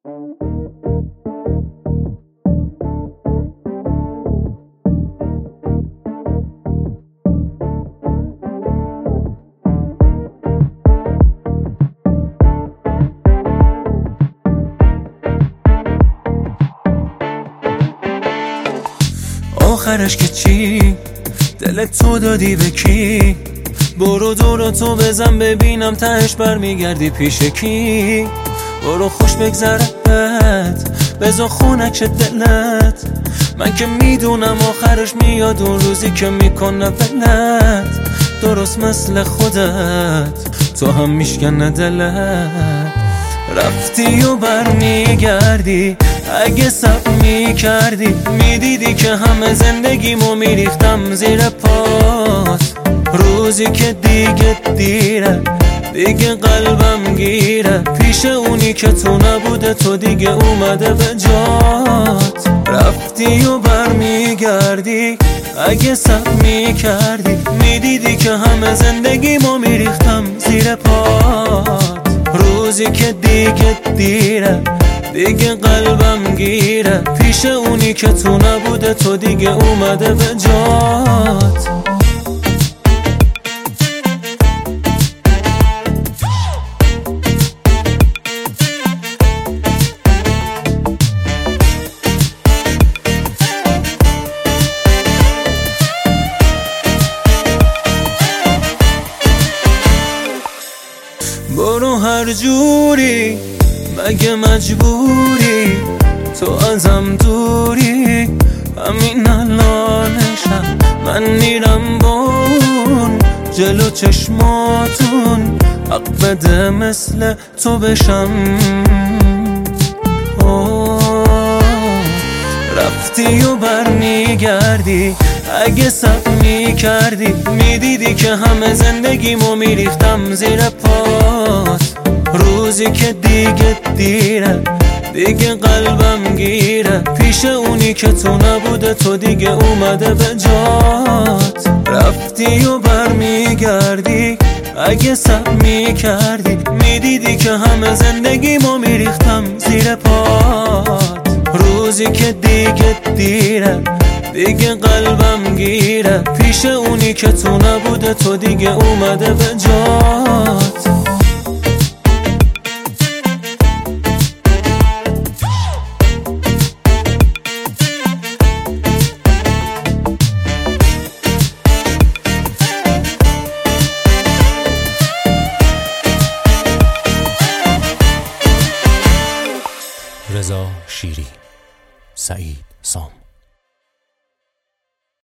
آخرش که چی؟ دلت تو دادی به کی؟ برو دور تو بزن ببینم تهش برمیگردی پیش کی؟ برو خوش بگذرت بذار خونک شه دلت، من که میدونم آخرش میاد اون روزی که میکنه ولت، درست مثل خودت تو هم میشکنه دلت. رفتی و برمیگردی، اگه صبر میکردی میدیدی که همه زندگیمو میریختم زیر پات. روزی که دیگه دیره، دیگه قلبم گیره، پیش اونی که تو نبوده تو دیگه اومده به جات. رفتی و برمیگردی، اگه صبر میکردی میدیدی که همه زندگیمو میریختم زیر پات. روزی که دیگه دیره، دیگه قلبم گیره، پیش اونی که تو نبوده تو دیگه اومده به جات. برو هر جوری، مگه مجبوری؟ تو ازم دوری، همین الانشم من میرم بون جلو چشماتون، حق بده مثل تو بشم. رفتی و برمیگردی، اگه صبر میکردی میدیدی که همه زندگیمو میریختم زیر پات. روزی که دیگه دیره، دیگه قلبم گیره، پیش اونی که تو نبوده تو دیگه اومده به جات. رفتی و برمیگردی، اگه صبر میکردی میدیدی که همه زندگیمو میریختم زیر پات. روزی که دیگه دیره، دیگه قلبم گیره، پیش اونی که تو نبوده تو دیگه اومده به جات. رضا شیری، سعید سام.